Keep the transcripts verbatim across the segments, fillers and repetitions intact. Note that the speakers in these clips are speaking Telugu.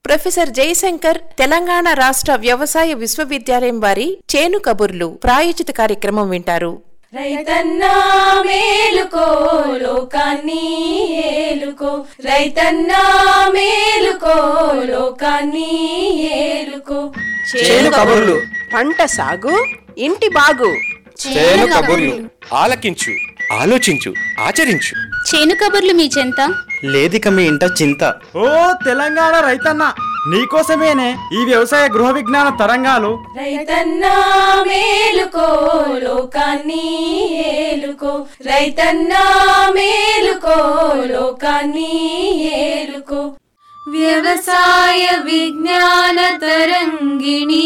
ప్రొఫెసర్ జయశంకర్ తెలంగాణ రాష్ట్ర వ్యవసాయ విశ్వవిద్యాలయం వారి చేను కబుర్లు ప్రాయోజిత కార్యక్రమం వింటారు. రైతన్నా మేలుకో లోకాన్ని ఏలుకో, రైతన్నా మేలుకో లోకాన్ని ఏలుకో. చేను కబుర్లు, పంట సాగు ఇంటి బాగు. చేను కబుర్లు ఆలకించు, ఆలోచించు, ఆచరించు. చేను కబుర్లు మీ చెంత లేదిక మీ ఇంట చింత. ఓ తెలంగాణ రైతన్న, నీకోసమేనే ఈ వ్యవసాయ గృహ విజ్ఞాన తరంగాలు. రైతన్నా మేలుకో లోకాన్ని ఏలుకో, రైతన్నా మేలుకో లోకాన్ని ఏలుకో. వ్యవసాయ విజ్ఞాన తరంగిణి,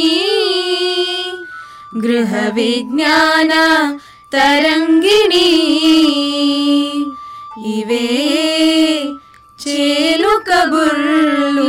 గృహ విజ్ఞాన తరంగిణి, ఇవే చేను కబుర్లు.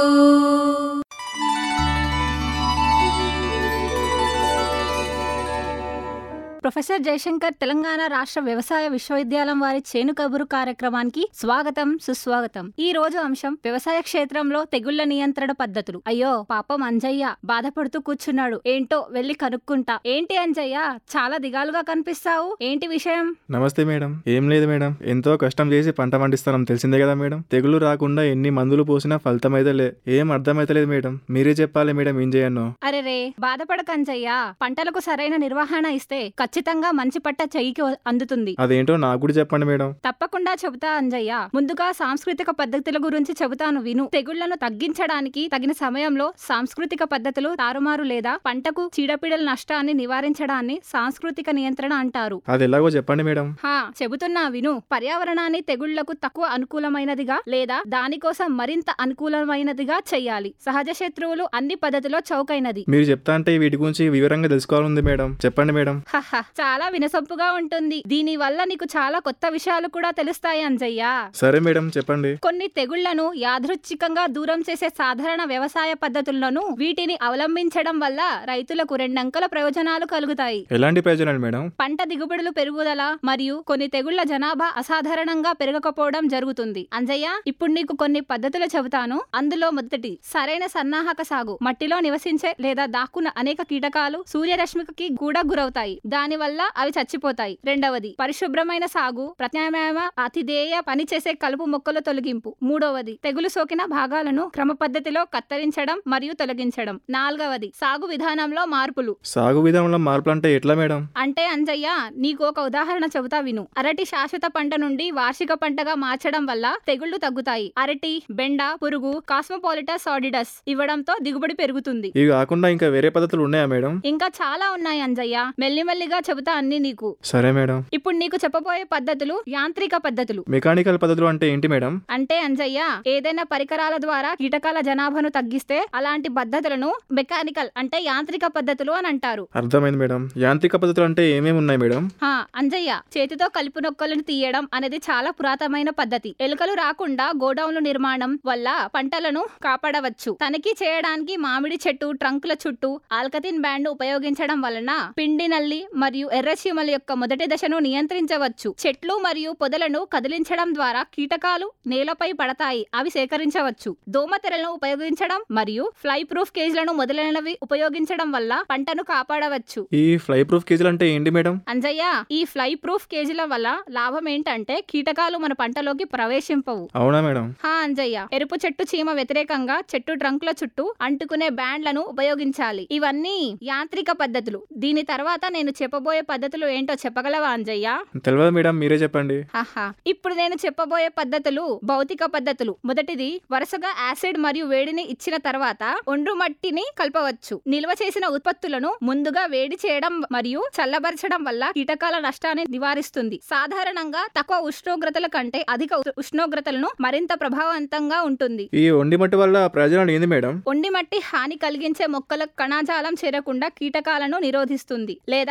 ప్రొఫెసర్ జయశంకర్ తెలంగాణ రాష్ట్ర వ్యవసాయ విశ్వవిద్యాలయం వారి చేను కబురు కార్యక్రమానికి స్వాగతం, సుస్వాగతం. ఈ రోజు అంశం వ్యవసాయ క్షేత్రంలో తెగుళ్ల నియంత్రణ పద్ధతులు. అయ్యో పాపం అంజయ్య బాధపడుతూ కూర్చున్నాడు. ఏంటో వెళ్లి కనుక్కుంటా. ఏంటి అంజయ్య, చాలా దిగాలుగా కనిపిస్తావు, ఏంటి విషయం? నమస్తే మేడం. ఏం లేదు మేడం, ఎంతో కష్టం చేసి పంట పండిస్తున్నాం, తెలిసిందే కదా మేడం. తెగులు రాకుండా ఎన్ని మందులు పోసినా ఫలితం అయితే లే. ఏం అర్థమైతలేదు మేడం, మీరే చెప్పాలి మేడం ఏం చేయను. అరే రే, బాధపడక అంజయ్య. పంటలకు సరైన నిర్వహణ ఇస్తే ఖచ్చితంగా మంచి పట్ట చెయ్యికి అందుతుంది. అదేంటో నాకు కూడా చెప్పండి మేడం. తప్పకుండా చెబుతా అంజయ్య. ముందుగా సాంస్కృతిక పద్ధతుల గురించి చెబుతాను విను. తెగుళ్లను తగ్గించడానికి తగిన సమయంలో సాంస్కృతిక పద్ధతులు తారుమారు లేదా పంటకు చీడపీడల నష్టాన్ని నివారించడాన్ని సాంస్కృతిక నియంత్రణ అంటారు. అది ఎలాగో చెప్పండి మేడం. హా చెబుతున్నా విను. పర్యావరణాన్ని తెగుళ్లకు తక్కువ అనుకూలమైనదిగా లేదా దానికోసం మరింత అనుకూలమైనదిగా చెయ్యాలి. సహజ శత్రువులు అన్ని పద్ధతిలో చౌకైనది. మీరు చెప్తా అంటే వీటి గురించి వివరంగా తెలుసుకోవాలంది మేడం, చెప్పండి మేడం. చాలా వినసొంపుగా ఉంటుంది. దీని వల్ల నీకు చాలా కొత్త విషయాలు కూడా తెలుస్తాయి అంజయ్య. సరే మేడం, చెప్పండి. కొన్ని తెగుళ్లను యాదృచ్ఛికంగా దూరం చేసే సాధారణ వ్యవసాయ పద్ధతులను వీటిని అవలంబించడం వల్ల రైతులకు రెండంకెల ప్రయోజనాలు కలుగుతాయి. ఎలాంటి ప్రయోజనాలు మేడం? పంట దిగుబడులు పెరుగుదల మరియు కొన్ని తెగుళ్ల జనాభా అసాధారణంగా పెరగకపోవడం జరుగుతుంది. అంజయ్య, ఇప్పుడు నీకు కొన్ని పద్ధతులు చెబుతాను. అందులో మొదటి, సరైన సన్నాహక సాగు. మట్టిలో నివసించే లేదా దాక్కున్న అనేక కీటకాలు సూర్యరశ్మికి కూడా గురవుతాయి, దాని వల్ల అవి చచ్చిపోతాయి. రెండవది, పరిశుభ్రమైన సాగు. ప్రత్యామ్నాయ అతిధేయ పనిచేసే కలుపు మొక్కల తొలగింపు. మూడవది, తెగులు సోకిన భాగాలను క్రమ పద్ధతిలో కత్తిరించడం మరియు తొలగించడం. నాలుగవది, సాగు విధానంలో మార్పులు. సాగు విధానంలో మార్పులు అంటే ఎట్లా మేడం? అంటే అంజయ్య, నీకు ఒక ఉదాహరణ చెబుతా విను. అరటి శాశ్వత పంట నుండి వార్షిక పంటగా మార్చడం వల్ల తెగుళ్లు తగ్గుతాయి. అరటి, బెండ పురుగు కాస్మోపాలిటస్ సాడిడస్ ఇవ్వడంతో దిగుబడి పెరుగుతుంది. ఇవి కాకుండా ఇంకా వేరే పద్ధతులు ఉన్నాయా మేడం? ఇంకా చాలా ఉన్నాయి అంజయ్య, మెల్లిమెల్లిగా చెబుతా అన్ని నీకు. సరే మేడం. ఇప్పుడు నీకు చెప్పబోయే పద్ధతులు యాంత్రిక పద్ధతులు. మెకానికల్ పద్ధతులు అంటే ఏంటి మేడం? అంటే అంజయ్య, ఏదైనా పరికరాల ద్వారా కీటకాల జనాభాను తగ్గిస్తే అలాంటి పద్ధతులను మెకానికల్ అంటే యాంత్రిక పద్ధతులు అని అంటారు. అర్థమైంది మేడం. యాంత్రిక పద్ధతులు అంటే ఏమేమి ఉన్నాయి మేడం? హా అంజయ్య, చేతితో కలుపు నొక్కలను తీయడం అనేది చాలా పురాతనమైన పద్ధతి. ఎలుకలు రాకుండా గోడౌన్లు నిర్మాణం వల్ల పంటలను కాపాడవచ్చు. తనిఖీ చేయడానికి మామిడి చెట్టు ట్రంకుల చుట్టూ ఆల్కతిన్ బ్యాండ్ ఉపయోగించడం వలన పిండి నల్లి మరియు ఎర్రచీమల యొక్క మొదటి దశను నియంత్రించవచ్చు. చెట్లు మరియు పొదలను కదిలించడం ద్వారా కీటకాలు నేలపై పడతాయి, అవి సేకరించవచ్చు. దోమతెరలను ఉపయోగించడం మరియు ఫ్లై ప్రూఫ్ కేజీలను మొదలైనవి ఉపయోగించడం వల్ల పంటను కాపాడవచ్చు. ఈ ఫ్లై ప్రూఫ్ కేజీలు అంటే ఏంటి మేడం? అంజయ్య, ఈ ఫ్లై ప్రూఫ్ కేజీల వల్ల లాభం ఏంటంటే కీటకాలు మన పంటలోకి ప్రవేశింపవు. అవునా మేడం? హా అంజయ్య, ఎరుపు చెట్టు చీమ వ్యతిరేకంగా చెట్టు ట్రంకుల చుట్టూ అంటుకునే బ్యాండ్లను ఉపయోగించాలి. ఇవన్నీ యాంత్రిక పద్ధతులు. దీని తర్వాత నేను చెప్పబోయే పద్ధతులు ఏంటో చెప్పగలవా అంజయ్య? తెలియదు మేడం, మీరే చెప్పండి. ఆహా, ఇప్పుడు నేను చెప్పబోయే పద్ధతులు భౌతిక పద్ధతులు. మొదటిది, వరుసగా యాసిడ్ మరియు వేడిని ఇచ్చిన తర్వాత ఒండ్రు మట్టిని కలపవచ్చు. నిల్వ చేసిన ఉత్పత్తులను ముందుగా వేడి చేయడం మరియు చల్లబరచడం వల్ల కీటకాల నష్టాన్ని నివారిస్తుంది. సాధారణంగా తక్కువ ఉష్ణోగ్రతల కంటే అధిక ఉష్ణోగ్రతలను మరింత ప్రభావవంతంగా ఉంటుంది. ఈ ఒండి మట్టి వల్ల ప్రయోజనాలు ఏంది మేడం? ఒండి మట్టి హాని కలిగించే మొక్కల కణజాలం చేరకుండా కీటకాలను నిరోధిస్తుంది లేదా ఆహార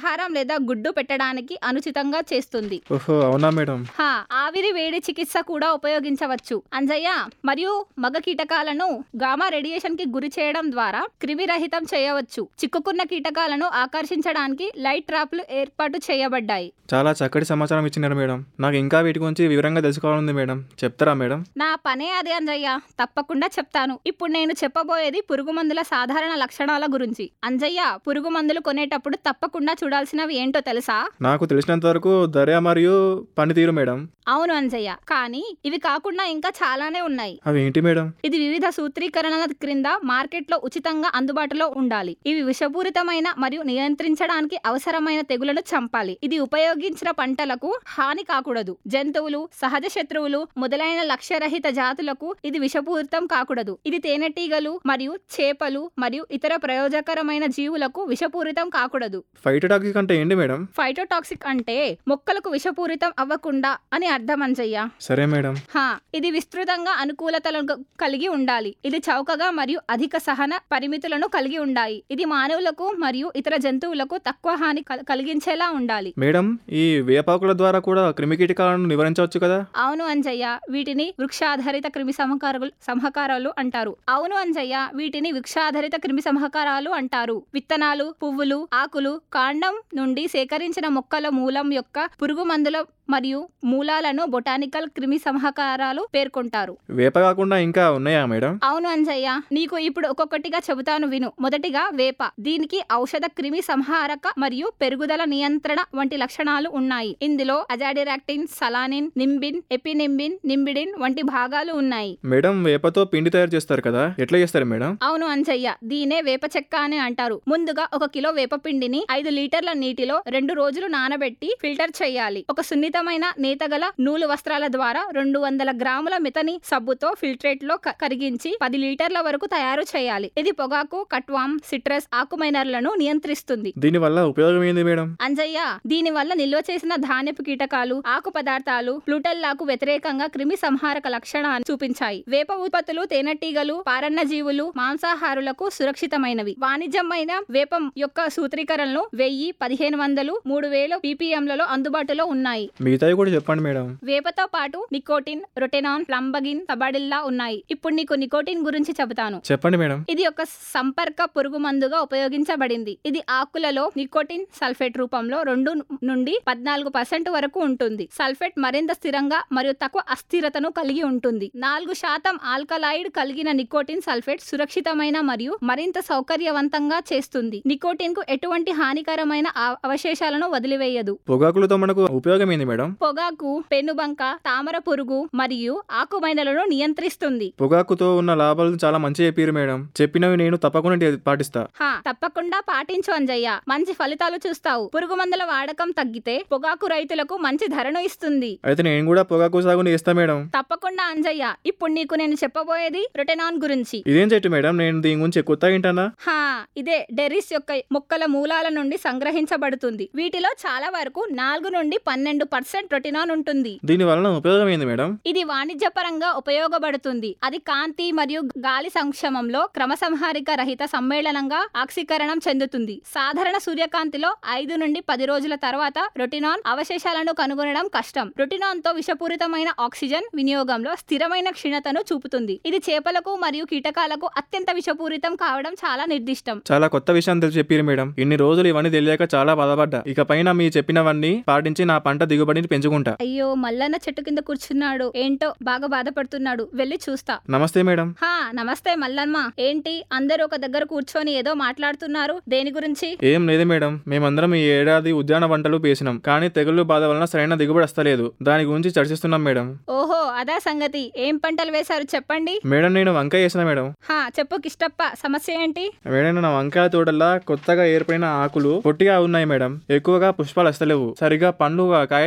ఆహారం లేదా గుడ్డు పెట్టడానికి అనుచితంగా చేస్తుంది. ఓహో అవునా మేడం. హా ఆవిరి వేడి చికిత్స కూడా ఉపయోగించవచ్చు అంజయ్య. మరియు మగ కీటకాలను గామా రేడియేషన్ కి గురి చేయడం ద్వారా క్రిమిరహితం చేయవచ్చు. చిక్కుకున్న కీటకాలను ఆకర్షించడానికి లైట్ ట్రాప్లు ఏర్పాటు చేయబడ్డాయి. చాలా చక్కటి సమాచారం ఇచ్చినారు మేడం. నాకు ఇంకా వీటి గురించి వివరంగా తెలుసుకోవాలంది మేడం, చెప్తారా మేడం? నా పనే అదే అంజయ్య, తప్పకుండా చెప్తాను. ఇప్పుడు నేను చెప్పబోయేది పురుగు మందుల సాధారణ లక్షణాల గురించి. అంజయ్య, పురుగు మందులు కొనేటప్పుడు తప్పకుండా చూడాల్సినవి ఏంటో తెలుసా? నాకు తెలిసినంత వరకు ధర మరియు పనితీరు మేడం. అవును అంజయ్య, కానీ ఇవి కాకుండా ఇంకా చాలానే ఉన్నాయి. అవి ఏంటి మేడం? ఇది వివిధ సూత్రీకరణల క్రింద మార్కెట్లో ఉచితంగా అందుబాటులో ఉండాలి. ఇవి విషపూరితమైన మరియు నియంత్రించడానికి అవసరమైన తెగులను చంపాలి. ఇది ఉపయోగించిన పంటలకు హాని కాకూడదు. జంతువులు, సహజ శత్రువులు మొదలైన లక్ష్యరహిత జాతులకు ఇది విషపూరితం కాకూడదు. ఇది తేనెటీగలు మరియు చేపలు మరియు ఇతర ప్రయోజకరమైన జీవులకు విషపూరితం కాకూడదు. ఫైటోటాక్సిక్ అంటే ఏంటి మేడం? ఫైటోటాక్సిక్ అంటే మొక్కలకు విషపూరితం అవ్వకుండా అని అర్థం అంజయ్య. సరే మేడం. హా ఇది విస్తృతంగా అనుకూలతలను కలిగి ఉండాలి. ఇది చౌకగా మరియు అధిక సహన పరిమితులను కలిగి ఉండాలి. ఇది మానవులకు మరియు ఇతర జంతువులకు తక్కువ హాని కలిగించేలా ఉండాలి. మేడం, ఈ వేపాకుల ద్వారా కూడా క్రిమికీటకాలను నివారించవచ్చు కదా? అవును అంజయ్య, వీటిని వృక్షాధారిత క్రిమి సంహారకాలు సంహకారాలు అంటారు. అవును అంజయ్య, వీటిని వృక్షాధారిత క్రిమి సంహకారాలు అంటారు. విత్తనాలు, పువ్వులు, ఆకులు, కాండం నుండి సేకరించిన మొక్కల మూలం యొక్క పురుగు మందుల మరియు మూలాలను బొటానికల్ క్రిమి సంహకారాలు పేర్కొంటారు. వేప కాకుండా ఇంకా ఉన్నాయా మేడం? అవును అంజయ్య, నీకు ఇప్పుడు ఒక్కొక్కటిగా చెబుతాను విను. మొదటిగా వేప. దీనికి ఔషధ క్రిమి సంహారక మరియు పెరుగుదల నియంత్రణ వంటి లక్షణాలు ఉన్నాయి. ఇందులో అజాడిరాక్టిన్, సలానిన్, నింబిన్, ఎపినింబిన్, నింబిడిన్ వంటి భాగాలు ఉన్నాయి. మేడం, వేపతో పిండి తయారు చేస్తారు కదా, ఎట్లా చేస్తారు మేడం? అవును అంజయ్య, దీనే వేప చెక్క అని అంటారు. ముందుగా ఒక కిలో వేప పిండిని ఐదు లీటర్ల నీటిలో రెండు రోజులు నానబెట్టి ఫిల్టర్ చేయాలి. ఒక సున్నిత నేతగల నూలు వస్త్రాల ద్వారా రెండు వందల గ్రాముల మితని సబ్బుతో ఫిల్ట్రేట్ లో కరిగించి పది లీటర్ల వరకు తయారు చేయాలి. ఇది పొగాకు, కట్వామ్, సిట్రస్, ఆకుమైనర్లను నియంత్రిస్తుంది. దీని వల్ల ఉపయోగం ఏంది మేడం? అంజయ్య, దీని వల్ల నిల్వ చేసిన ధాన్యపు కీటకాలు, ఆకు పదార్థాలు ప్లూటెల్లాకు వ్యతిరేకంగా క్రిమి సంహారక లక్షణాన్ని చూపించాయి. వేప ఉత్పత్తులు తేనెటీగలు, పారన్న జీవులు, మాంసాహారులకు సురక్షితమైనవి. వాణిజ్యమైన వేపం యొక్క సూత్రీకరణలు వెయ్యి, పదిహేను వందలు, మూడు వేల పీపీఎంలలో అందుబాటులో ఉన్నాయి. మిగతావి కూడా చెప్పండి మేడం. వేపతో పాటు నికోటిన్, రొటెనాన్, ప్లంబగిన్, సబాడిల్లా ఉన్నాయి. ఇప్పుడు నీకు నికోటిన్ గురించి చెబుతాను. చెప్పండి మేడం. ఇది ఒక సంపర్క పురుగు మందుగా ఉపయోగించబడింది. ఇది ఆకులలో నికోటిన్ సల్ఫేట్ రూపంలో రెండు నుండి పద్నాలుగు పర్సెంట్ వరకు ఉంటుంది. సల్ఫేట్ మరింత స్థిరంగా మరియు తక్కువ అస్థిరతను కలిగి ఉంటుంది. నాలుగు శాతం ఆల్కలాయిడ్ కలిగిన నికోటిన్ సల్ఫేట్ సురక్షితమైన మరియు మరింత సౌకర్యవంతంగా చేస్తుంది. నికోటిన్ కు ఎటువంటి హానికరమైన అవశేషాలను వదిలివేయదు. పొగాకులతో మనకు ఉపయోగం ఏంది మేడం? పొగాకు పెనుబంక, తామర పురుగు మరియు ఆకుమైనలను నియంత్రిస్తుంది. పొగాకుతో ఉన్న లాభాలు చాలా మంచి చెప్పారు మేడం. చెప్పినవి నేను తప్పకుండా పాటిస్తా. హా తప్పకుండా పాటించు అంజయ్య, మంచి ఫలితాలు చూస్తావు. పురుగు మందుల వాడకం తగ్గితే పొగాకు రైతులకు మంచి ధరను ఇస్తుంది. అయితే నేను కూడా పొగాకు సాగు చేస్తా మేడం. తప్పకుండా అంజయ్య. ఇప్పుడు నీకు నేను చెప్పబోయేది రొటెనాన్ గురించి. ఇదేం చెట్టు మేడం? నేను దీని గురించి కొత్తగా వింటానా? హా ఇదే డెరిస్ యొక్క మొక్కల మూలాల నుండి సంగ్రహించబడుతుంది. వీటిలో చాలా వరకు నాలుగు నుండి పన్నెండు పర్సెంట్ రొటెనాన్ ఉంటుంది. దీని వలన ఉపయోగం ఏంది మేడం? ఇది వాణిజ్యపరంగా ఉపయోగపడుతుంది. అది కాంతి మరియు గాలి సంక్షేమంలో క్రమసంహారిక రహిత సమ్మేళనంగా ఆక్సీకరణం చెందుతుంది. సాధారణ సూర్యకాంతిలో ఐదు నుండి పది రోజుల తర్వాత రొటెనాన్ అవశేషాలను కనుగొనడం కష్టం. రొటెనాన్ తో విషపూరితమైన ఆక్సిజన్ వినియోగంలో స్థిరమైన క్షీణతను చూపుతుంది. ఇది చేపలకు మరియు కీటకాలకు అత్యంత విషపూరితం కావడం చాలా నిర్దిష్టం. చాలా కొత్త విషయం తెలిసి చెప్పారు మేడం. ఇన్ని రోజులు ఇవన్నీ తెలియక చాలా బాధపడ్డా. ఇక పైన మీ చెప్పినవన్నీ పాటించి నా పంట దిగుబడిని పెంచుకుంటా. అయ్యో, మల్లన్న చెట్టు కింద కూర్చున్నాడు. ఏంటో బాగా బాధపడుతున్నాడు. వెళ్ళి చూస్తా. నమస్తే మేడం. హా నమస్తే మల్లమ్మ. ఏంటి అందరూ ఒక దగ్గర కూర్చొని ఏదో మాట్లాడుతున్నారు? దేని గురించి? ఏం లేదు మేడం, మేమందరం ఈ ఏడాది ఉద్యాన పంటలు వేసినాం, కానీ తెగుళ్లు బాధ వలన సరైన దిగుబడి వస్తలేదు. దాని గురించి చర్చిస్తున్నాం మేడం. ఓహో అదా సంగతి. ఏం పంటలు వేశారు చెప్పండి. మేడం, నేను వంకాయ వేసిన మేడం. హా చెప్పు కిష్టప్ప, సమస్య ఏంటి? మేడం, నా వంకాయ తోటలా కొత్తగా ఏర్పడిన ఆకులు పొట్టిగా ఉన్నాయి మేడం. ఎక్కువగా పుష్పాలు వస్తలేవు, సరిగా పండ్లు కాయట్లేదు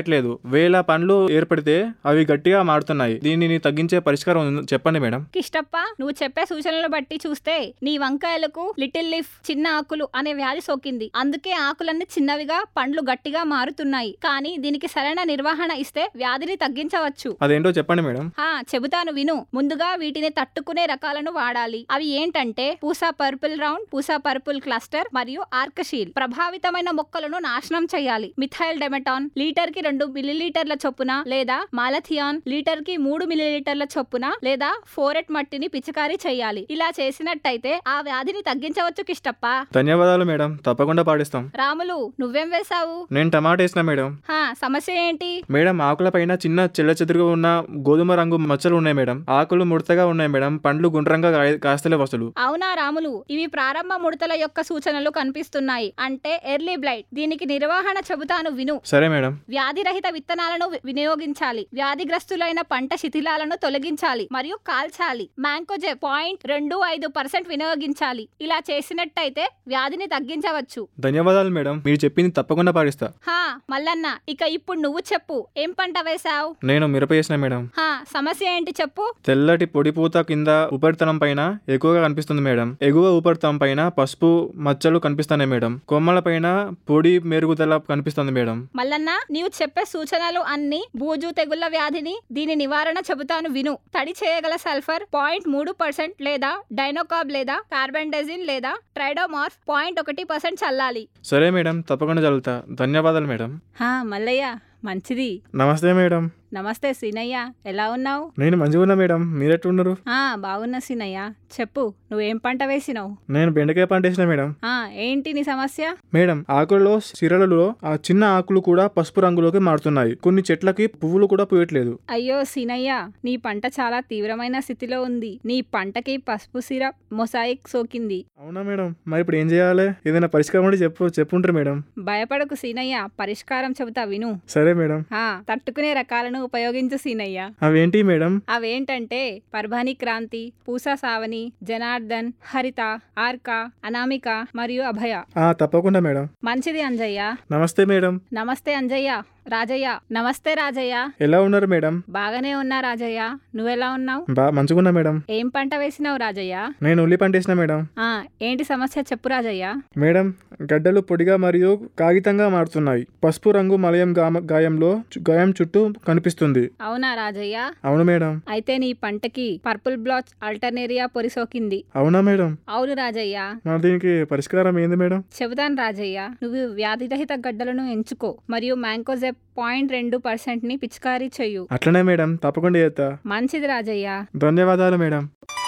పెరగట్లేదు. వేల పండ్లు ఏర్పడితే అవి గట్టిగా మారుతున్నాయి. దీనిని తగ్గించే పరిష్కారం ఉందో చెప్పండి మేడం. కిష్టప్ప, నువ్వు చెప్పే సూచనలు బట్టి చూస్తే నీ వంకాయలకు లిటిల్ లీఫ్, చిన్న ఆకులు అనే వ్యాధి సోకింది. అందుకే ఆకులన్నీ చిన్నవిగా, పండ్లు గట్టిగా మారుతున్నాయి. కానీ దీనికి సరైన నిర్వహణ ఇస్తే వ్యాధిని తగ్గించవచ్చు. అదేంటో చెప్పండి మేడం. హా చెబుతాను విను. ముందుగా వీటిని తట్టుకునే రకాలను వాడాలి. అవి ఏంటంటే Pusa purple round, Pusa purple cluster మరియు ఆర్కషీల్. ప్రభావితమైన మొక్కలను నాశనం చేయాలి. మిథైల్ డెమెటాన్ లీటర్ కి రెండు మిల్లీలీటర్ల చొప్పున లేదా మాలథియాన్ లీటర్ కి మూడు మిల్లీలీటర్ల చొప్పున లేదా ఫోరెట్ మట్టిని పిచికారీ చేయాలి. ఇలా చేసినట్టయితే ఆ వ్యాధిని తగ్గించవచ్చు కిష్టప్ప. ధన్యవాదాలు మేడం, తప్పకుండా పాటిస్తాం. రాములు, నువ్వేం వేశావు? నేను టమాటా వేసిన మేడం. హా సమస్య ఏంటి? మేడం, ఆకుల పైన చిన్న చెల్ల చెదురుగా ఉన్న గోధుమ రంగు మచ్చలు ఉన్నాయి మేడం. ఆకులు ముడతగా ఉన్నాయి మేడం. పండ్లు గుండ్రంగా కాస్తలే వసలు. అవునా రాములు, ఇవి ప్రారంభ ముడతల యొక్క సూచనలు కనిపిస్తున్నాయి. అంటే ఎర్లీ బ్లైట్. దీనికి నిర్వహణ చెబుతాను విను. సరే మేడం. వ్యాధి రహిత విత్తనాలను వినియోగించాలి. వ్యాధిగ్రస్తులైన పంట శిథిలాలను తొలగించాలి మరియు కాల్చాలి. మ్యాంకోజె పాయింట్ రెండు ఐదు పర్సెంట్ వినియోగించాలి. ఇలా చేసినట్టయితే వ్యాధిని తగ్గించవచ్చు. ధన్యవాదాలు మేడం, మీరు చెప్పింది తప్పకుండా పాటిస్తా. హా మల్లన్న, ఇక ఇప్పుడు నువ్వు చెప్పు, ఏం పంట వేశావు? నేను మిరప వేసిన మేడం. హా సమస్య ఏంటి చెప్పు? తెల్లటి పొడి పూత కింద ఉపరితలం పైన ఎక్కువగా కనిపిస్తుంది మేడం. ఎగువ ఉపరితలం పైన పసుపు మచ్చలు కనిపిస్తున్నాయి మేడం. కొమ్మల పైన పొడి మెరుగుదల కనిపిస్తుంది మేడం. మల్లన్న, నీవు చెప్పే సూచనలు అన్ని బూజు తెగుళ్ల వ్యాధిని, దీని నివారణ చెబుతాను విను. తడి చేయగల సల్ఫర్ పాయింట్ మూడు పర్సెంట్ లేదా డైనోకాబ్ లేదా కార్బెండజిన్ లేదా ట్రైడోమార్ఫ్ పాయింట్ ఒకటి పర్సెంట్ చల్లాలి. సరే మేడం, తప్పకుండా చల్లుతా. ధన్యవాదాలు మేడం. హా మల్లయ్య, మంచిది. నమస్తే మేడం. నమస్తే సీనయ్య, ఎలా ఉన్నావు? నేను మంచిగా ఉన్నా మేడం, మీరెట్టున్నారు? ఆ బాగున్నా సీనయ్య, చెప్పు, నువ్వేం పంట వేసినావు? నేను బెండకాయ పంట వేసిన మేడం. ఆ ఏంటి నీ సమస్య? మేడం, ఆకులలో సిరలలో ఆ చిన్న ఆకులు కూడా పసుపు రంగులోకి మారుతున్నాయి. కొన్ని చెట్లకి పువ్వులు కూడా పూయట్లేదు. అయ్యో సీనయ్య, నీ పంట చాలా తీవ్రమైన స్థితిలో ఉంది. నీ పంటకి పసుపు సిరప్ మొసాయిక్ సోకింది. అవునా మేడం, మరి ఇప్పుడు ఏం చేయాలి? ఏదైనా పరిష్కారం ఉంటే చెప్పు చెప్పుంటారు మేడం. భయపడకు సీనయ్య, పరిష్కారం చెబుతా విను. సరే మేడం. ఆ తట్టుకునే రకాలను ఉపయోగించు సీనయ్య. అవేంటి మేడం? అవేంటంటే పర్భాని క్రాంతి, పూసా సావని, జనార్దన్, హరిత, ఆర్క, అనామిక మరియు అభయ. ఆ తప్పకుండా మేడం. మంచిది అంజయ్య. నమస్తే మేడం. నమస్తే అంజయ్య. రాజయ్య. నమస్తే రాజయ్య. ఎలా ఉన్నారు మేడం? బాగానే ఉన్నా రాజయ్య, నువ్వెలా ఉన్నావు? బా మంచిగున్నా మేడం. ఏం పంట వేసినావు రాజయ్య? నేను ఉల్లి పంట వేసిన మేడం. ఆ ఏంటి సమస్య చెప్పు రాజయ్య. మేడం, గడ్డలు పొడిగా మరియు కాగితంగా మారుతున్నాయి. పసుపు రంగు మలయం గాయంలో గాయం చుట్టూ కనిపిస్తుంది. అవునా రాజయ్య? అవును మేడం. అయితే నీ పంటకి పర్పుల్ బ్లాచ్ ఆల్టర్నేరియా పొరి సోకింది. అవునా మేడం? అవును రాజయ్య. మరి దీనికి పరిష్కారం ఏంది మేడం? చెబుతాను రాజయ్య. నువ్వు వ్యాధిరహిత గడ్డలను ఎంచుకో మరియు మ్యాంకోజెప్ పాయింట్ రెండు పర్సెంట్ ని పిచికారీ చెయ్యు. అట్లనే మేడం, తప్పకుండా చేస్తా. మంచిది రాజయ్య. ధన్యవాదాలు మేడం.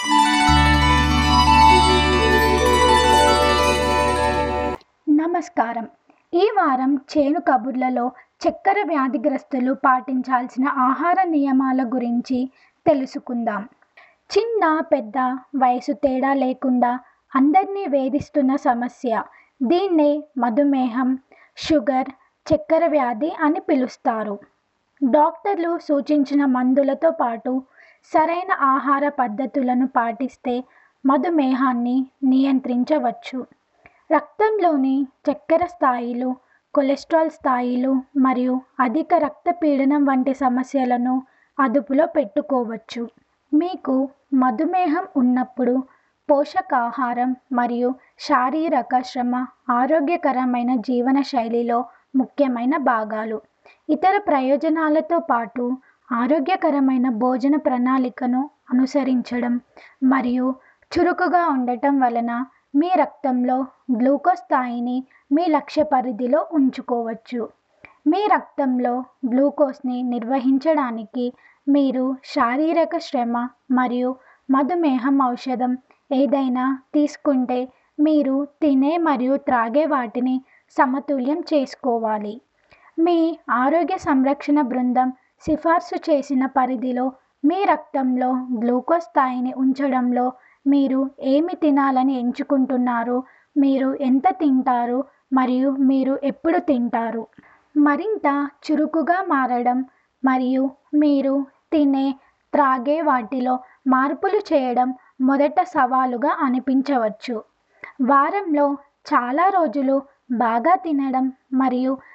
నమస్కారం. ఈ వారం చేను కబుర్లలో చక్కెర వ్యాధిగ్రస్తులు పాటించాల్సిన ఆహార నియమాల గురించి తెలుసుకుందాం. చిన్న పెద్ద వయసు తేడా లేకుండా అందరినీ వేధిస్తున్న సమస్య. దీన్నే మధుమేహం, షుగర్, చక్కెర వ్యాధి అని పిలుస్తారు. డాక్టర్లు సూచించిన మందులతో పాటు సరైన ఆహార పద్ధతులను పాటిస్తే మధుమేహాన్ని నియంత్రించవచ్చు. రక్తంలోని చక్కెర స్థాయిలు, కొలెస్ట్రాల్ స్థాయిలు మరియు అధిక రక్తపీడనం వంటి సమస్యలను అదుపులో పెట్టుకోవచ్చు. మీకు మధుమేహం ఉన్నప్పుడు పోషకాహారం మరియు శారీరక శ్రమ ఆరోగ్యకరమైన జీవన శైలిలో ముఖ్యమైన భాగాలు. ఇతర ప్రయోజనాలతో పాటు ఆరోగ్యకరమైన భోజన ప్రణాళికను అనుసరించడం మరియు చురుకుగా ఉండటం వలన మీ రక్తంలో గ్లూకోజ్ స్థాయిని మీ లక్ష్య పరిధిలో ఉంచుకోవచ్చు. మీ రక్తంలో గ్లూకోజ్ని నిర్వహించడానికి మీరు శారీరక శ్రమ మరియు మధుమేహం ఔషధం ఏదైనా తీసుకుంటే మీరు తినే మరియు త్రాగే వాటిని సమతుల్యం చేసుకోవాలి. మీ ఆరోగ్య సంరక్షణ బృందం సిఫార్సు చేసిన పరిధిలో మీ రక్తంలో గ్లూకోజ్ స్థాయిని ఉంచడంలో మీరు ఏమి తినాలని ఎంచుకుంటున్నారు, మీరు ఎంత తింటారు మరియు మీరు ఎప్పుడు తింటారు. మరింత చురుకుగా మారడం మరియు మీరు తినే త్రాగే వాటిలో మార్పులు చేయడం మొదట సవాలుగా అనిపించవచ్చు. వారంలో చాలా రోజులు బాగా తినడం మరియు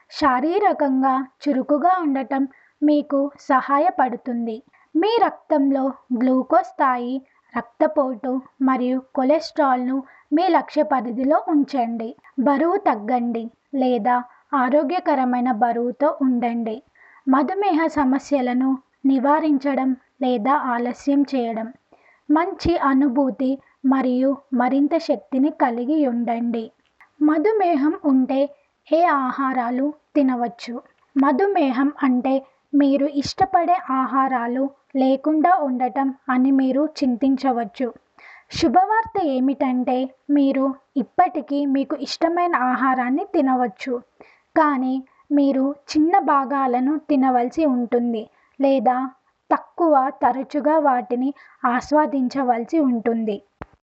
శారీరకంగా చురుకుగా ఉండటం మీకు సహాయపడుతుంది. మీ రక్తంలో గ్లూకోజ్ స్థాయి, రక్తపోటు మరియు కొలెస్ట్రాల్ను మీ లక్ష్య పరిధిలో ఉంచండి. బరువు తగ్గండి లేదా ఆరోగ్యకరమైన బరువుతో ఉండండి. మధుమేహ సమస్యలను నివారించడం లేదా ఆలస్యం చేయడం. మంచి అనుభూతి మరియు మరింత శక్తిని కలిగి ఉండండి. మధుమేహం ఉంటే ఏ ఆహారాలు తినవచ్చు? మధుమేహం అంటే మీరు ఇష్టపడే ఆహారాలు లేకుండా ఉండటం అని మీరు చింతించవచ్చు. శుభవార్త ఏమిటంటే మీరు ఇప్పటికీ మీకు ఇష్టమైన ఆహారాన్ని తినవచ్చు, కానీ మీరు చిన్న భాగాలను తినవలసి ఉంటుంది లేదా తక్కువ తరచుగా వాటిని ఆస్వాదించవలసి ఉంటుంది.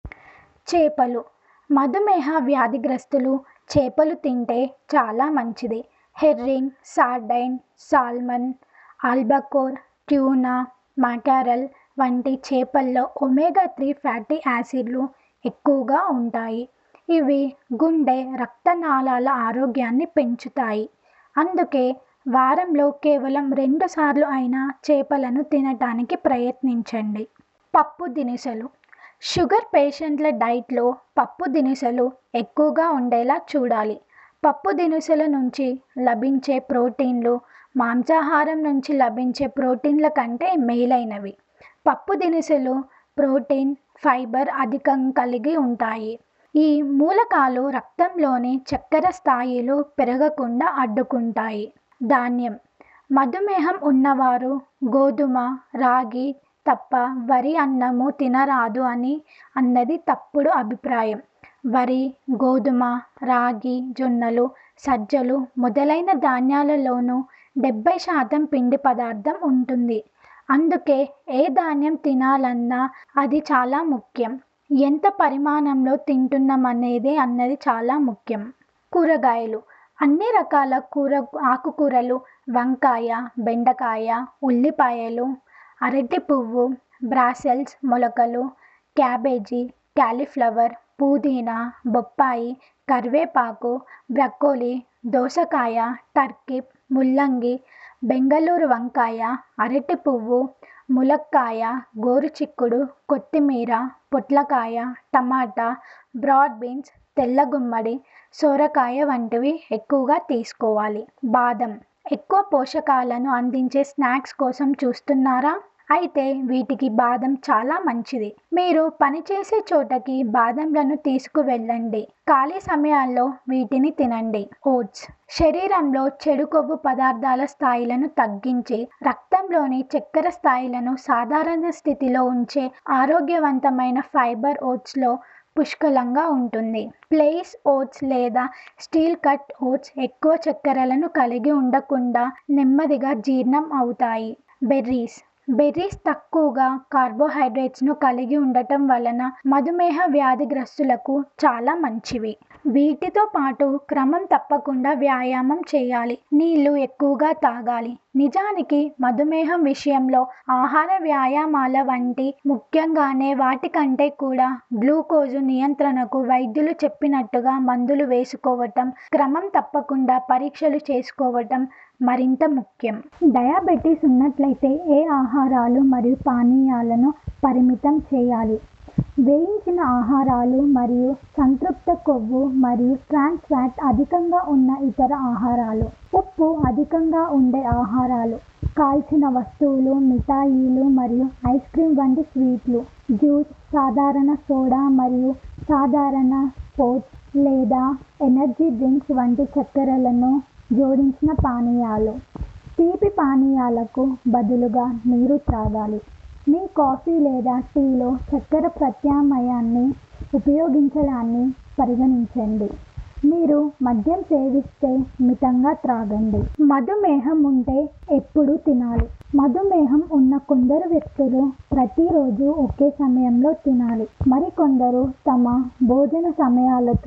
చేపలు. మధుమేహ వ్యాధిగ్రస్తులు చేపలు తింటే చాలా మంచిది. Herring, sardine, salmon, albacore, tuna, mackerel వంటి చేపల్లో ఒమేగా త్రీ ఫ్యాటీ యాసిడ్లు ఎక్కువగా ఉంటాయి. ఇవి గుండె, రక్తనాళాల ఆరోగ్యాన్ని పెంచుతాయి. అందుకే వారంలో కేవలం రెండు సార్లు అయినా చేపలను తినటానికి ప్రయత్నించండి. పప్పు దినుసులు. షుగర్ పేషెంట్ల డైట్లో పప్పు దినుసులు ఎక్కువగా ఉండేలా చూడాలి. పప్పు దినుసుల నుంచి లభించే ప్రోటీన్లు మాంసాహారం నుంచి లభించే ప్రోటీన్ల కంటే మేలైనవి. పప్పు దినుసులు ప్రోటీన్, ఫైబర్ అధికంగా కలిగి ఉంటాయి. ఈ మూలకాలు రక్తంలోని చక్కెర స్థాయిలు పెరగకుండా అడ్డుకుంటాయి. ధాన్యం. మధుమేహం ఉన్నవారు గోధుమ, రాగి తప్ప వరి, అన్నము తినరాదు అని అన్నది తప్పుడు అభిప్రాయం. వరి, గోధుమ, రాగి, జొన్నలు, సజ్జలు మొదలైన ధాన్యాలలోనూ డెబ్బై శాతం పిండి పదార్థం ఉంటుంది. అందుకే ఏ ధాన్యం తినాలన్నా అది చాలా ముఖ్యం. ఎంత పరిమాణంలో తింటున్నాం అనేది అన్నది చాలా ముఖ్యం. కూరగాయలు. అన్ని రకాల కూర ఆకుకూరలు, వంకాయ, బెండకాయ, ఉల్లిపాయలు, అరటి పువ్వు, బ్రాసెల్స్ మొలకలు, క్యాబేజీ, క్యాలీఫ్లవర్, పుదీనా, బొప్పాయి, కరివేపాకు, బ్రకోలీ, దోసకాయ, టర్కిప్, ముల్లంగి, బెంగళూరు వంకాయ, అరటి పువ్వు, ములక్కాయ, గోరుచిక్కుడు, కొత్తిమీర, పొట్లకాయ, టమాటా, బ్రాడ్ బీన్స్, తెల్ల గుమ్మడి, సోరకాయ వంటివి ఎక్కువగా తీసుకోవాలి. బాదం. ఎక్కువ పోషకాలను అందించే స్నాక్స్ కోసం చూస్తున్నారా? అయితే వీటికి బాదం చాలా మంచిది. మీరు పనిచేసే చోటకి బాదంలను తీసుకువెళ్ళండి. ఖాళీ సమయాల్లో వీటిని తినండి. ఓట్స్. శరీరంలో చెడు కొవ్వు పదార్థాల స్థాయిలను తగ్గించి రక్తంలోని చక్కెర స్థాయిలను సాధారణ స్థితిలో ఉంచే ఆరోగ్యవంతమైన ఫైబర్ ఓట్స్లో పుష్కలంగా ఉంటుంది. ప్లెయిస్ ఓట్స్ లేదా స్టీల్ కట్ ఓట్స్ ఎక్కువ చక్కెరలను కలిగి ఉండకుండా నెమ్మదిగా జీర్ణం అవుతాయి. బెర్రీస్. బెర్రీస్ తక్కువగా కార్బోహైడ్రేట్స్ను కలిగి ఉండటం వలన మధుమేహ వ్యాధిగ్రస్తులకు చాలా మంచివి. వీటితో పాటు క్రమం తప్పకుండా వ్యాయామం చేయాలి. నీళ్లు ఎక్కువగా తాగాలి. నిజానికి మధుమేహం విషయంలో ఆహార, వ్యాయామాల వంటి ముఖ్యంగానే వాటికంటే కూడా గ్లూకోజు నియంత్రణకు వైద్యులు చెప్పినట్టుగా మందులు వేసుకోవటం, క్రమం తప్పకుండా పరీక్షలు చేసుకోవటం మరింత ముఖ్యం. డయాబెటీస్ ఉన్నట్లయితే ఏ ఆహారాలు మరియు పానీయాలను పరిమితం చేయాలి? వేయించిన ఆహారాలు మరియు సంతృప్త కొవ్వు మరియు ట్రాన్స్ ఫ్యాట్ అధికంగా ఉన్న ఇతర ఆహారాలు, ఉప్పు అధికంగా ఉండే ఆహారాలు, కాల్చిన వస్తువులు, మిఠాయిలు మరియు ఐస్ క్రీమ్ వంటి స్వీట్లు, జ్యూస్, సాధారణ సోడా మరియు సాధారణ స్పోర్ట్స్ లేదా ఎనర్జీ డ్రింక్స్ వంటి చక్కెరలను జోడించిన పానీయాలు. తీపి పానీయాలకు బదులుగా నీరు త్రాగాలి. మీ కాఫీ లేదా టీలో చక్కెర ప్రత్యామ్నాయాన్ని ఉపయోగించడాన్ని పరిగణించండి. మీరు మద్యం సేవిస్తే మితంగా త్రాగండి. మధుమేహం ఉంటే ఎప్పుడు తినాలి? మధుమేహం ఉన్న కొందరు వ్యక్తులు ప్రతిరోజు ఒకే సమయంలో తినాలి. మరికొందరు తమ భోజన సమయాలతో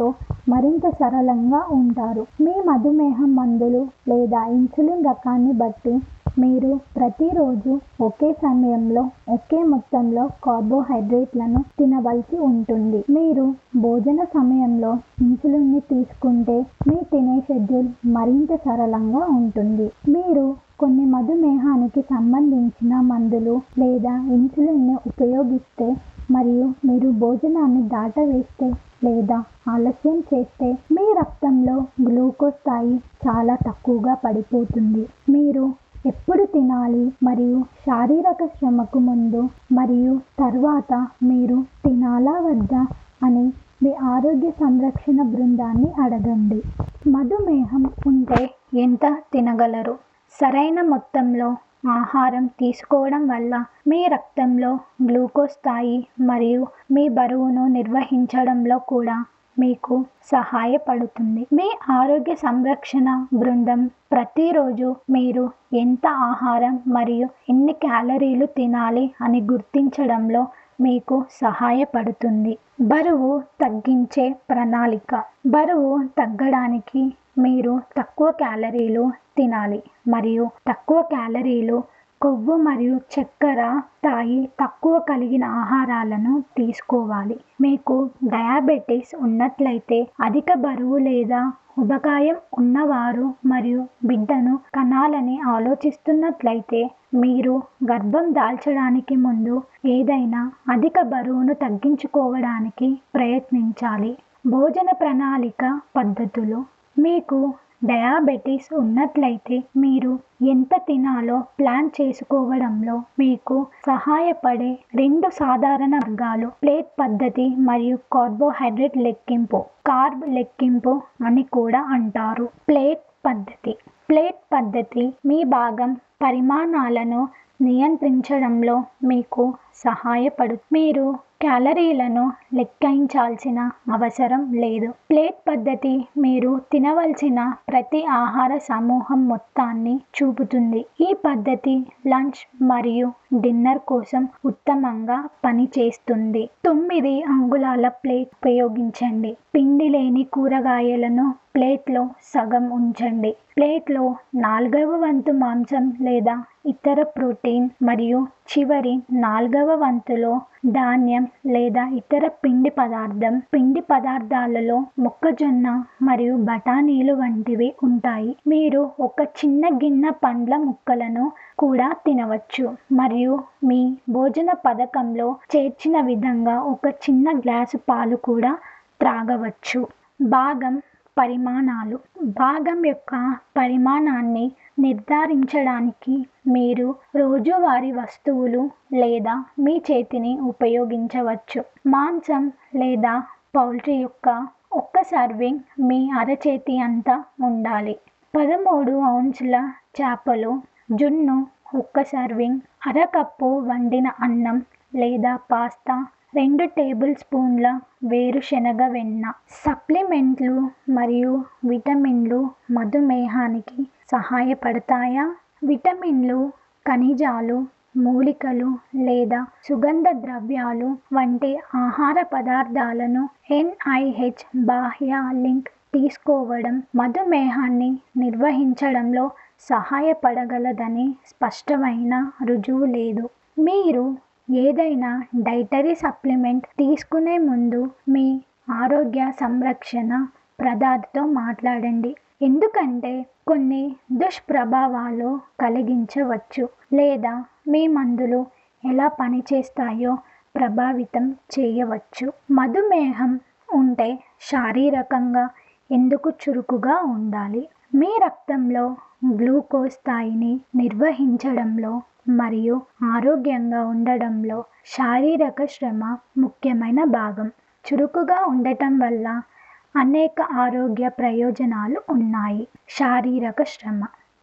మరింత సరళంగా ఉంటారు. మీ మధుమేహం మందులు లేదా ఇన్సులిన్ రకాన్ని బట్టి మీరు ప్రతిరోజు ఒకే సమయంలో ఒకే మొత్తంలో కార్బోహైడ్రేట్లను తినవలసి ఉంటుంది. మీరు భోజన సమయంలో ఇన్సులిన్ని తీసుకుంటే మీ తినే షెడ్యూల్ మరింత సరళంగా ఉంటుంది. మీరు కొన్ని మధుమేహానికి సంబంధించిన మందులు లేదా ఇన్సులిన్ని ఉపయోగిస్తే మరియు మీరు భోజనాన్ని దాటవేస్తే లేదా ఆలస్యం చేస్తే మీ రక్తంలో గ్లూకోజ్ స్థాయి చాలా తక్కువగా పడిపోతుంది. మీరు ఎప్పుడు తినాలి మరియు శారీరక శ్రమకు ముందు మరియు తర్వాత మీరు తినాలా వద్దా అని మీ ఆరోగ్య సంరక్షణ బృందాన్ని అడగండి. మధుమేహం ఉంటే ఎంత తినగలరు? సరైన మొత్తంలో ఆహారం తీసుకోవడం వల్ల మీ రక్తంలో గ్లూకోజ్ స్థాయి మరియు మీ బరువును నిర్వహించడంలో కూడా మీకు సహాయపడుతుంది. మీ ఆరోగ్య సంరక్షణ బృందం ప్రతిరోజు మీరు ఎంత ఆహారం మరియు ఎన్ని క్యాలరీలు తినాలి అని గుర్తించడంలో మీకు సహాయపడుతుంది. బరువు తగ్గించే ప్రణాళిక. బరువు తగ్గడానికి మీరు తక్కువ క్యాలరీలు తినాలి మరియు తక్కువ క్యాలరీలు, కొవ్వు మరియు చక్కెర స్థాయి తక్కువ కలిగిన ఆహారాలను తీసుకోవాలి. మీకు డయాబెటీస్ ఉన్నట్లయితే, అధిక బరువు లేదా ఉబకాయం ఉన్నవారు మరియు బిడ్డను కనాలని ఆలోచిస్తున్నట్లయితే మీరు గర్భం దాల్చడానికి ముందు ఏదైనా అధిక బరువును తగ్గించుకోవడానికి ప్రయత్నించాలి. భోజన ప్రణాళిక పద్ధతులు. మీకు డయాబెటీస్ ఉన్నట్లయితే మీరు ఎంత తినాలో ప్లాన్ చేసుకోవడంలో మీకు సహాయపడే రెండు సాధారణ మార్గాలు ప్లేట్ పద్ధతి మరియు కార్బోహైడ్రేట్ లెక్కింపు, కార్బ్ లెక్కింపు అని కూడా అంటారు. ప్లేట్ పద్ధతి. ప్లేట్ పద్ధతి మీ భాగం పరిమాణాలను నియంత్రించడంలో మీకు సహాయపడు. మీరు క్యాలరీలను లెక్కించాల్సిన అవసరం లేదు. ప్లేట్ పద్ధతి మీరు తినవలసిన ప్రతి ఆహార సమూహం మొత్తాన్ని చూపుతుంది. ఈ పద్ధతి లంచ్ మరియు డిన్నర్ కోసం ఉత్తమంగా పనిచేస్తుంది. తొమ్మిది అంగుళాల ప్లేట్ ఉపయోగించండి. పిండి లేని కూరగాయలను ప్లేట్లో సగం ఉంచండి. ప్లేట్లో నాలుగవ వంతు మాంసం లేదా ఇతర ప్రోటీన్ మరియు చివరి నాలుగవ వంతులో ధాన్యం లేదా ఇతర పిండి పదార్థం. పిండి పదార్థాలలో మొక్కజొన్న మరియు బఠానీలు వంటివి ఉంటాయి. మీరు ఒక చిన్న గిన్నె పండ్ల ముక్కలను కూడా తినవచ్చు మరియు మీ భోజన పథకంలో చేర్చిన విధంగా ఒక చిన్న గ్లాసు పాలు కూడా త్రాగవచ్చు. భాగం పరిమాణాలు. భాగం యొక్క పరిమాణాన్ని నిర్ధారించడానికి మీరు రోజువారీ వస్తువులు లేదా మీ చేతిని ఉపయోగించవచ్చు. మాంసం లేదా పౌల్ట్రీ యొక్క ఒక్క సర్వింగ్ మీ అరచేతి అంత ఉండాలి. పదమూడు ఔన్సుల చేపలు, జున్ను ఒక్క సర్వింగ్, అరకప్పు వండిన అన్నం లేదా పాస్తా, రెండు టేబుల్ స్పూన్ల వేరుశెనగ వెన్న. సప్లిమెంట్లు మరియు విటమిన్లు మధుమేహానికి సహాయపడతాయా? విటమిన్లు, ఖనిజాలు, మూలికలు లేదా సుగంధ ద్రవ్యాలు వంటి ఆహార పదార్థాలను ఎన్ ఐ హెచ్ బాహ్య లింక్ తీసుకోవడం మధుమేహాన్ని నిర్వహించడంలో సహాయపడగలదని స్పష్టమైన రుజువు లేదు. మీరు ఏదైనా డైటరీ సప్లిమెంట్ తీసుకునే ముందు మీ ఆరోగ్య సంరక్షణ ప్రదాతతో మాట్లాడండి, ఎందుకంటే కొన్ని దుష్ప్రభావాలు కలిగించవచ్చు లేదా మీ మందులు ఎలా పనిచేస్తాయో ప్రభావితం చేయవచ్చు. మధుమేహం ఉంటే శారీరకంగా ఎందుకు చురుకుగా ఉండాలి? మీ రక్తంలో గ్లూకోజ్ స్థాయిని నిర్వహించడంలో మరియు ఆరోగ్యంగా ఉండడంలో శారీరక శ్రమ ముఖ్యమైన భాగం. చురుకుగా ఉండటం వల్ల అనేక ఆరోగ్య ప్రయోజనాలు ఉన్నాయి. శారీరక శ్రమ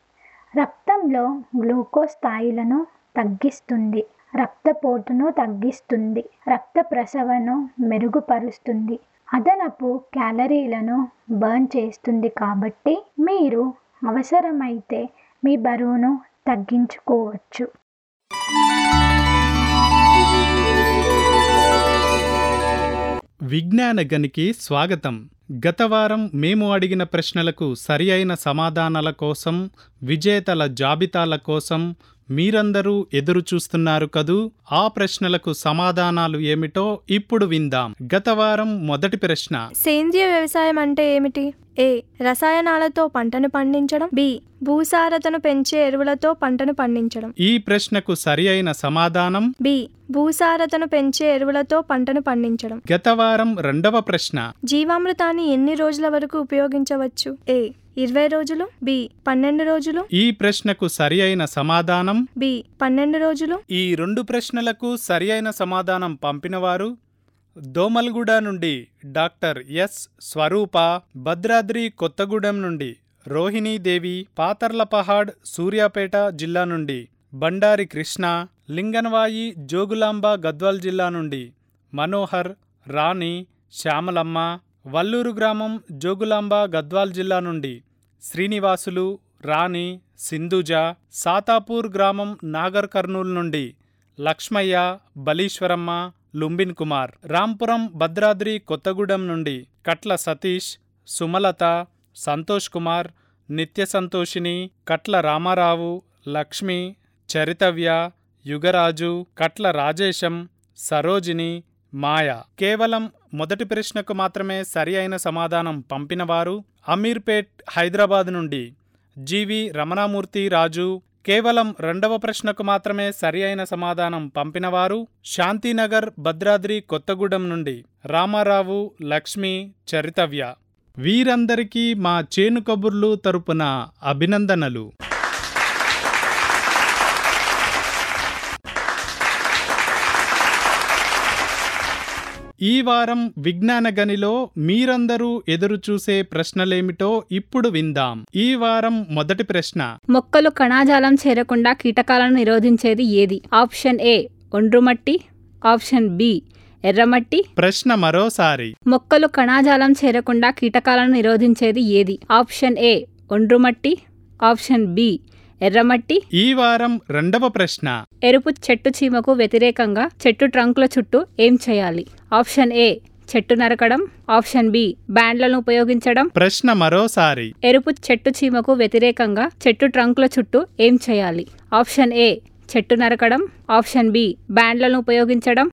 రక్తంలో గ్లూకోజ్ స్థాయిలను తగ్గిస్తుంది, రక్తపోటును తగ్గిస్తుంది, రక్త ప్రసవను మెరుగుపరుస్తుంది, అదనపు క్యాలరీలను బర్న్ చేస్తుంది. కాబట్టి మీరు అవసరమైతే మీ బరువును తగ్గించుకోవచ్చు. విజ్ఞాన గనికి స్వాగతం. గత వారం మేము అడిగిన ప్రశ్నలకు సరి అయిన సమాధానాల కోసం, విజేతల జాబితాల కోసం మీరందరూ ఎదురు చూస్తున్నారు కదూ. ఆ ప్రశ్నలకు సమాధానాలు ఏమిటో ఇప్పుడు విందాం. గత వారం మొదటి ప్రశ్న, సేంద్రియ వ్యవసాయం అంటే ఏమిటి? ఏ. రసాయనాలతో పంటను పండించడం. బి. భూసారతను పెంచే ఎరువులతో పంటను పండించడం. ఈ ప్రశ్నకు సరి అయిన సమాధానం బి. భూసారతను పెంచే ఎరువులతో పంటను పండించడం. గత వారం రెండవ ప్రశ్న, జీవామృతాన్ని ఎన్ని రోజుల వరకు ఉపయోగించవచ్చు? ఏ. ఇరవై రోజులు. బి. పన్నెండు రోజులు. ఈ ప్రశ్నకు సరి అయిన సమాధానం బి. పన్నెండు రోజులు. ఈ రెండు ప్రశ్నలకు సరి అయిన సమాధానం పంపినవారు దోమల్గూడ నుండి డాక్టర్ ఎస్ స్వరూప, భద్రాద్రి కొత్తగూడెం నుండి రోహిణీదేవి, పాతర్లపహాడ్ సూర్యాపేట జిల్లా నుండి బండారి కృష్ణ, లింగన్వాయి జోగులాంబ గద్వాల్ జిల్లా నుండి మనోహర్, రాణి, శ్యామలమ్మ, వల్లూరు గ్రామం జోగులాంబ గద్వాల్ జిల్లా నుండి శ్రీనివాసులు, రాణి, సింధుజ, సాతాపూర్ గ్రామం నాగర్ కర్నూల్ నుండి లక్ష్మయ్య, బలీశ్వరమ్మ, లుంబిన్ కుమార్, రాంపురం భద్రాద్రి కొత్తగూడెం నుండి కట్ల సతీష్, సుమలత, సంతోష్ కుమార్, నిత్య సంతోషిని, కట్ల రామారావు, లక్ష్మి, చరితవ్య, యుగరాజు, కట్ల రాజేశం, సరోజిని, మాయ. కేవలం మొదటి ప్రశ్నకు మాత్రమే సరి అయిన సమాధానం పంపినవారు అమీర్పేట్ హైదరాబాద్ నుండి జీవి రమణమూర్తి రాజు. కేవలం రెండవ ప్రశ్నకు మాత్రమే సరి అయిన సమాధానం పంపినవారు శాంతినగర్ భద్రాద్రి కొత్తగూడెం నుండి రామారావు, లక్ష్మి, చరితవ్య. వీరందరికీ మా చేను కబుర్లు తరపున అభినందనలు. ఈ వారం విజ్ఞాన గనిలో మీరందరూ ఎదురుచూసే ప్రశ్నలేమిటో ఇప్పుడు విందాం. ఈ వారం మొదటి ప్రశ్న, మొక్కలు కణజాలం చేరకుండా కీటకాలను నిరోధించేది ఏది? ఆప్షన్ ఏ ఒండ్రుమట్టి, ఆప్షన్ బి ఎర్రమట్టి. ప్రశ్న మరోసారి, మొక్కలు కణజాలం చేరకుండా కీటకాలను నిరోధించేది ఏది? ఆప్షన్ ఏ ఒండ్రుమట్టి, ఆప్షన్ బి ఎర్రమట్టి. ఈ వారం రెండవ ప్రశ్న, ఎరుపు చెట్టు చీమకు వ్యతిరేకంగా చెట్టు ట్రంకుల చుట్టూ ఏం చేయాలి? ఆప్షన్ ఏ చెట్టు నరకడం, ఆప్షన్ బి బ్యాండ్లను ఉపయోగించడం. ప్రశ్న మరోసారి, ఎరుపు చెట్టు చీమకు వ్యతిరేకంగా చెట్టు ట్రంకుల చుట్టూ ఏం చేయాలి? ఆప్షన్ ఏ చెట్టు నరకడం, ఆప్షన్ బి బ్యాండ్లను ఉపయోగించడం.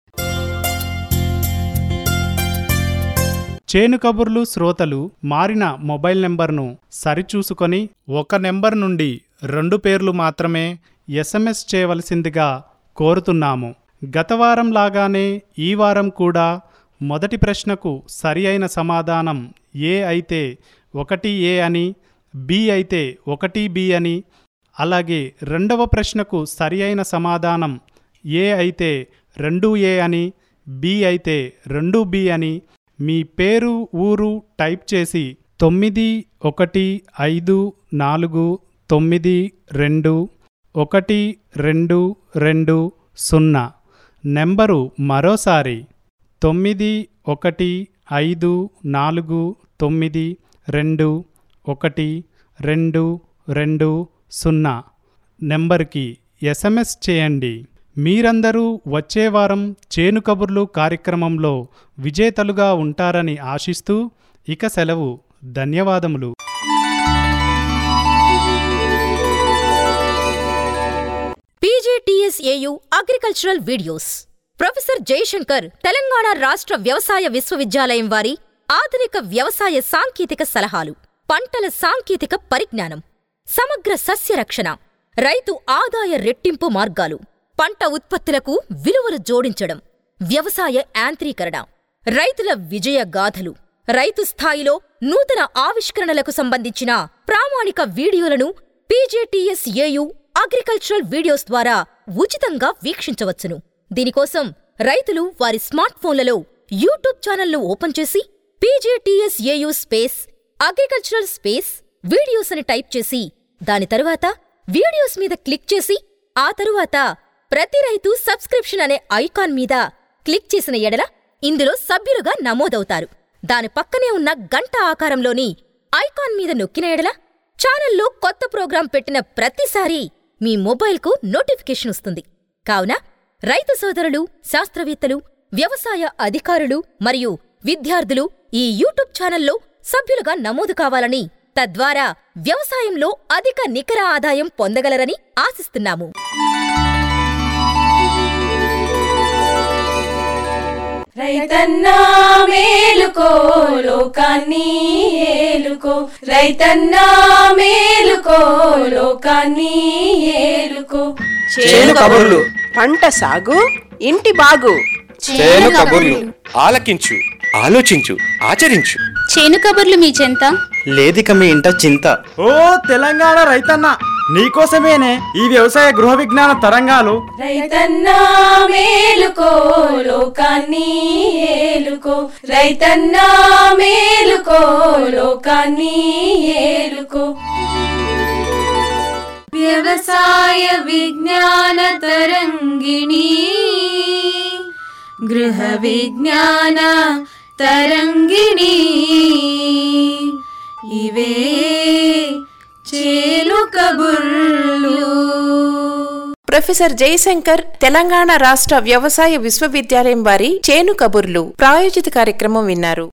చేను కబుర్లు శ్రోతలు మారిన మొబైల్ నెంబర్ను సరిచూసుకొని ఒక నెంబర్ నుండి రెండు పేర్లు మాత్రమే ఎస్ఎంఎస్ చేయవలసిందిగా కోరుతున్నాము. గత వారం లాగానే ఈ వారం కూడా మొదటి ప్రశ్నకు సరి అయిన సమాధానం ఏ అయితే ఒకటి ఏ అని, బి అయితే ఒకటి బి అని, అలాగే రెండవ ప్రశ్నకు సరి అయిన సమాధానం ఏ అయితే రెండు ఏ అని, బి అయితే రెండు బి అని మీ పేరు ఊరు టైప్ చేసి తొమ్మిది ఒకటి ఐదు నాలుగు తొమ్మిది రెండు ఒకటి రెండు రెండు సున్నా నెంబరు మరోసారి తొమ్మిది ఒకటి ఐదు నాలుగు తొమ్మిది రెండు ఒకటి రెండు రెండు సున్నా నెంబర్కి ఎస్ఎంఎస్ చేయండి. మీరందరూ వచ్చే వారం చేను కబుర్లు కార్యక్రమంలో విజేతలుగా ఉంటారని ఆశిస్తూ ఇక సెలవు. ధన్యవాదములు. P G T S A U agricultural videos. Professor Jayashankar Telangana రాష్ట్ర వ్యవసాయ విశ్వవిద్యాలయం వారి ఆధునిక వ్యవసాయ సాంకేతిక సలహాలు, పంటల సాంకేతిక పరిజ్ఞానం, సమగ్ర సస్య రక్షణ, రైతు ఆదాయ రెట్టింపు మార్గాలు, పంట ఉత్పత్తులకు విలువలు జోడించడం, వ్యవసాయ యాంత్రీకరణ, రైతుల విజయ గాథలు, రైతు స్థాయిలో నూతన ఆవిష్కరణలకు సంబంధించిన ప్రామాణిక వీడియోలను పీజీటీఎస్ఏయు అగ్రికల్చరల్ వీడియోస్ ద్వారా ఉచితంగా వీక్షించవచ్చును. దీనికోసం రైతులు వారి స్మార్ట్ ఫోన్లలో యూట్యూబ్ ఛానల్ను ఓపెన్ చేసి P G T S A U space agricultural space videos అని టైప్ చేసి దాని తరువాత వీడియోస్ మీద క్లిక్ చేసి ఆ తరువాత ప్రతి రైతు సబ్స్క్రిప్షన్ అనే ఐకాన్ మీద క్లిక్ చేసిన ఎడల ఇందులో సభ్యులుగా నమోదవుతారు. దాని పక్కనే ఉన్న గంట ఆకారంలోని ఐకాన్ మీద నొక్కిన ఎడల ఛానల్లో కొత్త ప్రోగ్రాం పెట్టిన ప్రతిసారీ మీ మొబైల్కు నోటిఫికేషన్ వస్తుంది. కావున రైతు సోదరులు, శాస్త్రవేత్తలు, వ్యవసాయ అధికారులు మరియు విద్యార్థులు ఈ యూట్యూబ్ ఛానల్లో సభ్యులుగా నమోదు కావాలని, తద్వారా వ్యవసాయంలో అధిక నికర ఆదాయం పొందగలరని ఆశిస్తున్నాము. రైతన్నా మేలుకో, లోకాన్ని ఏలుకో. రైతన్నా మేలుకో, లోకాన్ని ఏలుకో. చేను కబుర్లు, పంట సాగు, ఇంటి బాగు. చేను కబుర్లు ఆలకించు, ఆలోచించు, ఆచరించు. చేను కబుర్లు మీ చెంత లేదిక మీ ఇంట చింత. ఓ తెలంగాణ రైతన్న, నీకోసమేనే ఈ వ్యవసాయ గృహ విజ్ఞాన తరంగాలు. రైతన్నా మేలుకో, లోకాన్ని ఏలుకో. రైతన్నా మేలుకో, లోకాన్ని ఏలుకో. వ్యవసాయ విజ్ఞాన తరంగిణి, గృహ విజ్ఞాన తరంగిణి. ఇవే చేను కబుర్లు. ప్రొఫెసర్ జయశంకర్ తెలంగాణ రాష్ట్ర వ్యవసాయ విశ్వవిద్యాలయం వారి చేను కబుర్లు ప్రాయోజిత కార్యక్రమం విన్నారు.